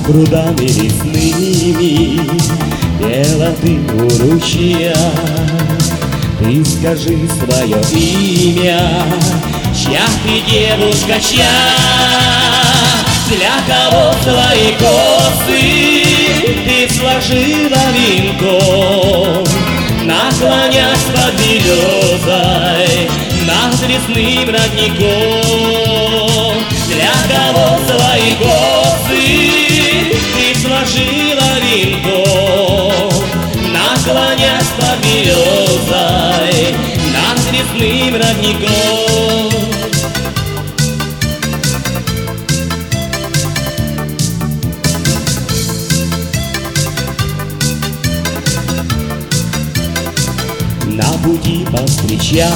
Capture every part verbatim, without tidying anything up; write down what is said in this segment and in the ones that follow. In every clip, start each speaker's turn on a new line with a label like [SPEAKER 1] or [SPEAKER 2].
[SPEAKER 1] прудами лесными пела ты у ручья. Ты скажи свое имя, чья ты девушка, чья? Для кого твои косы ты сложила венком, наклонясь под березой над лесным родником? Для кого свои косы ты сложила венком, наклонясь под березой над лесным родником? На пути повстречались,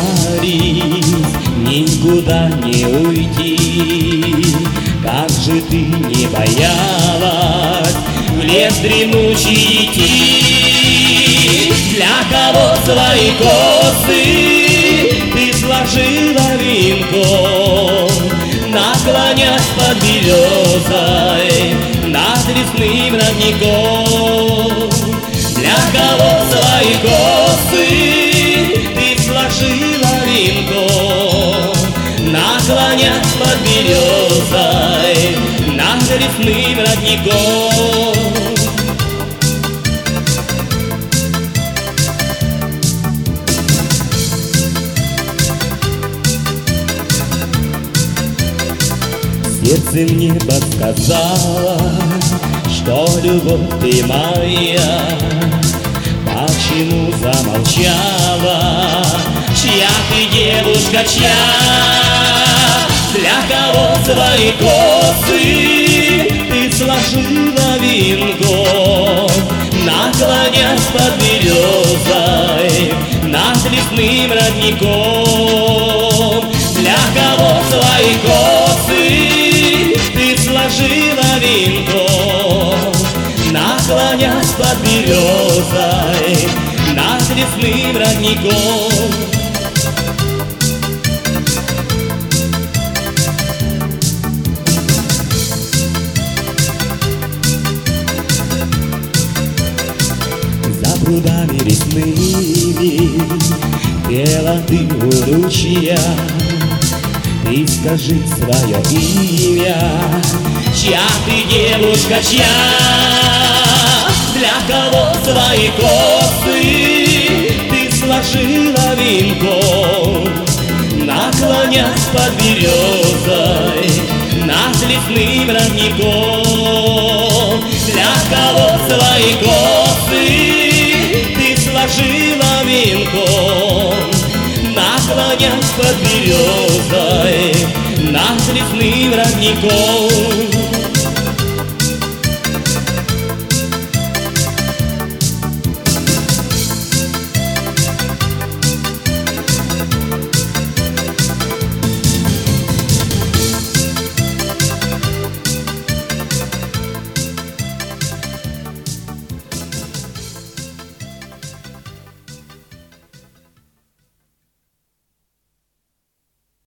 [SPEAKER 1] никуда не уйти. Как же ты не боялась в лес дремучий идти? Для кого свои косы ты сложила венком, наклонясь под березой над лесным родником? Для кого свои косы ты сложила венком, наклонясь под березой над лесным родником? Сердце мне подсказало, что любовь ты моя. Почему замолчала? Чья ты девушка, чья? Для кого свои косы ты сложила венком, наклонясь под березой над лесным родником? Для кого свои косы ты сложила венком, наклонясь под березой над лесным родником? За прудами лесными пела ты у ручья. Ты скажи свое имя, чья ты девушка, чья? Для кого свои косы ты сложила венком, наклонясь под березой над лесным родником? Для кого свои косы ты сложила венком, наклонясь под березой над лесным родником?